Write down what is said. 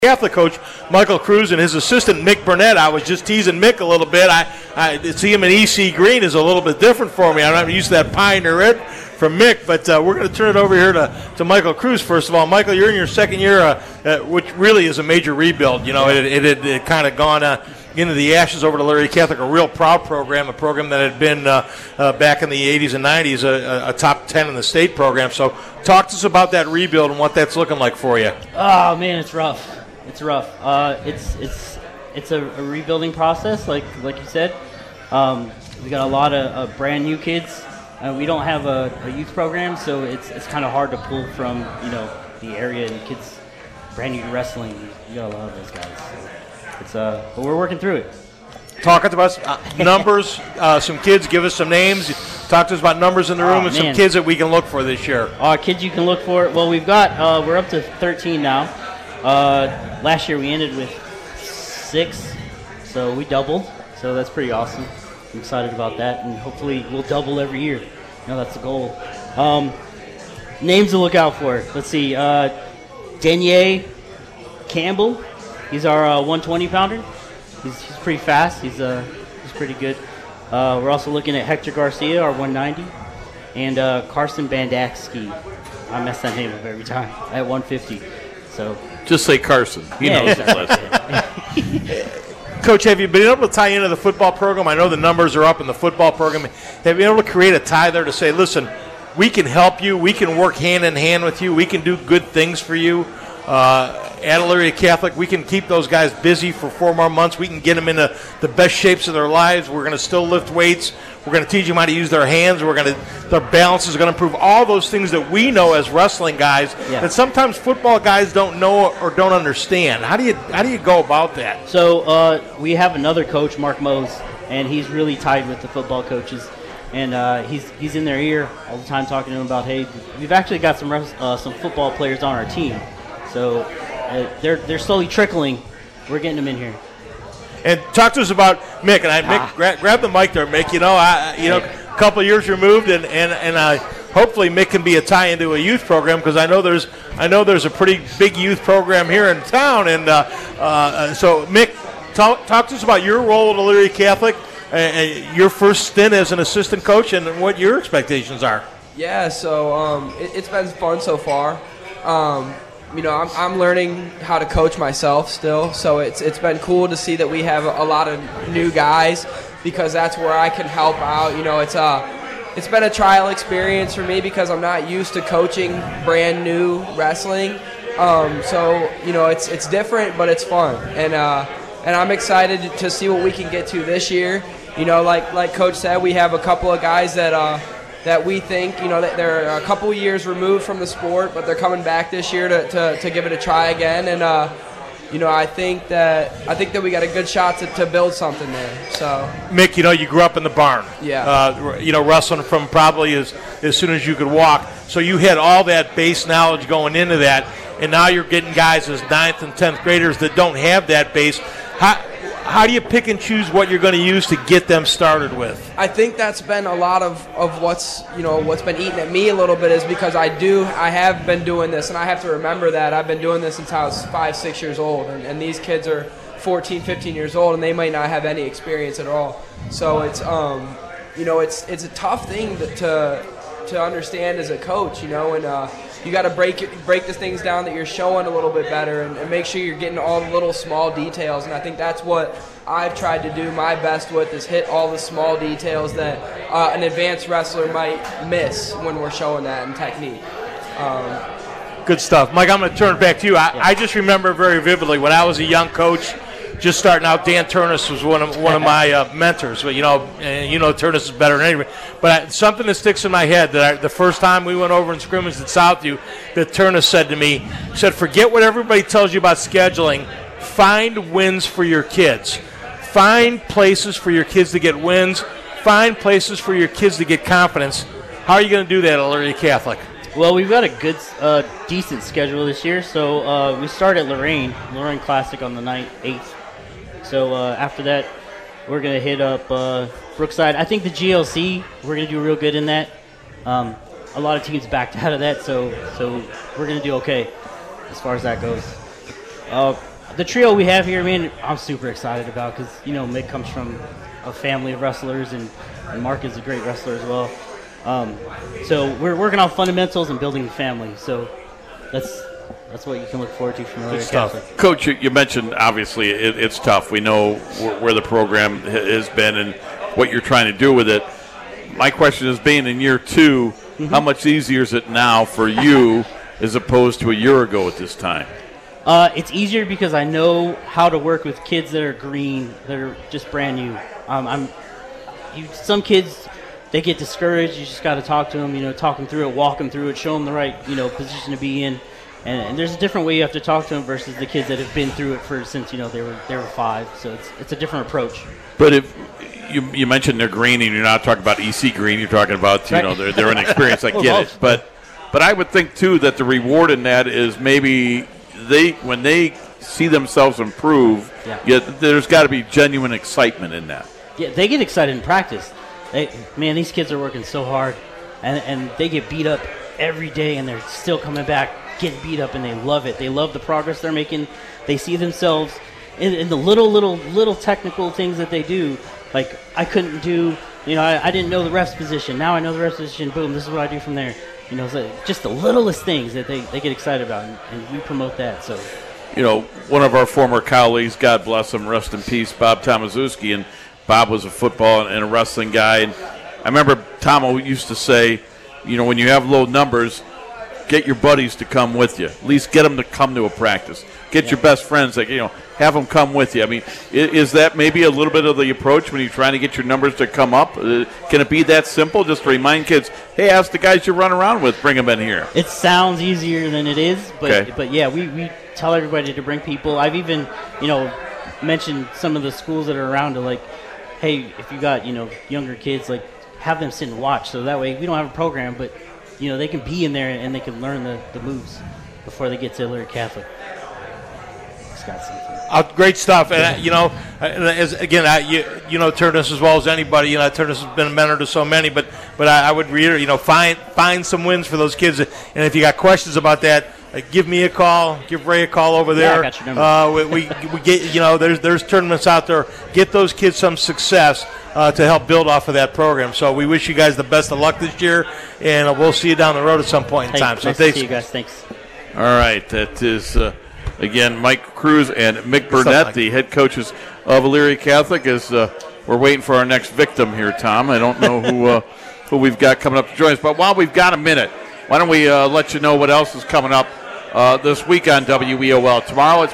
Catholic coach Michael Cruz and his assistant Mick Burnett. I was just teasing Mick a little bit. I see him in EC Green is a little bit different for me. I'm not used to that Pioneer Red from Mick, but we're going to turn it over here to Michael Cruz first of all. Michael, you're in your second year, which really is a major rebuild. You know, it had kind of gone into the ashes over to Larry Catholic, a real proud program, a program that had been back in the 80s and 90s, a top 10 in the state program. So talk to us about that rebuild and what that's looking like for you. Oh, man, it's rough. It's rough. It's a rebuilding process, like you said. We got a lot of brand new kids. We don't have a youth program, so it's kind of hard to pull from the area and kids brand new to wrestling. You got a lot of those guys. So but we're working through it. Talk to us numbers. Some kids. Give us some names. Talk to us about numbers in the room and some kids that we can look for this year. Kids you can look for. Well, we've got we're up to 13 now. Last year we ended with 6, so we doubled. So that's pretty awesome. I'm excited about that, and hopefully we'll double every year. That's the goal. Names to look out for. Let's see. Denier Campbell. He's our 120-pounder. He's pretty fast. He's pretty good. We're also looking at Hector Garcia, our 190, and Carson Bandaksky. I mess that name up every time at 150. So. Just say Carson. He knows his lesson. Coach, have you been able to tie into the football program? I know the numbers are up in the football program. Have you been able to create a tie there to say, listen, we can help you. We can work hand in hand with you. We can do good things for you. At Elyria Catholic, we can keep those guys busy for 4 more months. We can get them into the best shapes of their lives. We're going to still lift weights. We're going to teach them how to use their hands. Their balance is going to improve. All those things that we know as wrestling guys that sometimes football guys don't know or don't understand. How do you go about that? So we have another coach, Mark Mose, and he's really tied with the football coaches. And he's in their ear all the time talking to them about, hey, we've actually got some football players on our team. So they're slowly trickling. We're getting them in here. And talk to us about Mick. And Mick, grab the mic there, Mick. A couple of years removed, and hopefully Mick can be a tie into a youth program because I know there's a pretty big youth program here in town. And so Mick, talk to us about your role at Elyria Catholic, your first stint as an assistant coach, and what your expectations are. Yeah, so it's been fun so far. I'm learning how to coach myself still, so it's been cool to see that we have a lot of new guys because that's where I can help out. It's been a trial experience for me because I'm not used to coaching brand new wrestling. It's different, but it's fun, and I'm excited to see what we can get to this year. Like Coach said, we have a couple of guys that we think, that they're a couple years removed from the sport, but they're coming back this year to give it a try again. And, I think that we got a good shot to build something there. So, Mick, you grew up in the barn. Yeah. Wrestling from probably as soon as you could walk. So you had all that base knowledge going into that, and now you're getting guys as 9th and 10th graders that don't have that base. How do you pick and choose what you're going to use to get them started with? I think that's been a lot of what's been eating at me a little bit is because I have been doing this, and I have to remember that I've been doing this since I was 5-6 years old, and these kids are 14, 15 years old, and they might not have any experience at all. So it's it's a tough thing to understand as a coach, and you got to break the things down that you're showing a little bit better and make sure you're getting all the little small details. And I think that's what I've tried to do my best with is hit all the small details that an advanced wrestler might miss when we're showing that in technique. Good stuff. Mike, I'm going to turn it back to you. I just remember very vividly when I was a young coach, just starting out, Dan Turnus was one of my mentors. But Turnus is better than anybody. But something that sticks in my head that the first time we went over and scrimmaged at Southview, that Turnus said to me, forget what everybody tells you about scheduling. Find wins for your kids. Find places for your kids to get wins. Find places for your kids to get confidence. How are you going to do that at Elyria Catholic? Well, we've got a good, decent schedule this year. So we start at Lorraine Classic on the 8th. So after that, we're going to hit up Brookside. I think the GLC, we're going to do real good in that. A lot of teams backed out of that, so we're going to do okay as far as that goes. The trio we have here, man, I'm super excited about because, Mick comes from a family of wrestlers, and Mark is a great wrestler as well. So we're working on fundamentals and building the family. So that's what you can look forward to from Elyria Catholic. Coach, you mentioned, obviously, it's tough. We know where the program has been and what you're trying to do with it. My question is, being in year 2, how much easier is it now for you as opposed to a year ago at this time? It's easier because I know how to work with kids that are green, that are just brand new. Some kids, they get discouraged. You just got to talk to them, talk them through it, walk them through it, show them the right, position to be in. And there's a different way you have to talk to them versus the kids that have been through it since they were 5. So it's a different approach. But if you mentioned they're green, and you're not talking about EC green, you're talking about they're inexperienced. I get it, but I would think too that the reward in that is maybe when they see themselves improve, there's got to be genuine excitement in that. Yeah, they get excited in practice. These kids are working so hard, and they get beat up every day, and they're still coming back, getting beat up, and they love it. They love the progress they're making. They see themselves in the little technical things that they do. Like, I couldn't do, I didn't know the ref's position. Now I know the ref's position. Boom, this is what I do from there. So just the littlest things that they get excited about, and we promote that. So, one of our former colleagues, God bless him, rest in peace, Bob Tomaszewski, and Bob was a football and a wrestling guy. And I remember Tomo used to say, when you have low numbers, get your buddies to come with you. At least get them to come to a practice. Get your best friends, have them come with you. I mean, is that maybe a little bit of the approach when you're trying to get your numbers to come up? Can it be that simple, just to remind kids, hey, ask the guys you run around with, bring them in here? It sounds easier than it is, but yeah, we tell everybody to bring people. I've even, mentioned some of the schools that are around to, like, hey, if you got, younger kids, like, have them sit and watch. So that way we don't have a program, but, they can be in there and they can learn the moves before they get to Elyria Catholic. Got something. Great stuff, and Turnus as well as anybody. Turnus has been a mentor to so many, but I would reiterate, find some wins for those kids, and if you got questions about that, give me a call, give Ray a call over there. I got your number. We get there's tournaments out there. Get those kids some success to help build off of that program. So we wish you guys the best of luck this year, and we'll see you down the road at some point in time. So nice thanks, to see you guys. Thanks. All right, that is. Again, Mike Cruz and Mick Burnett, the head coaches of Elyria Catholic, as we're waiting for our next victim here, Tom. I don't know who we've got coming up to join us, but while we've got a minute, why don't we let you know what else is coming up this week on WEOL. Tomorrow it's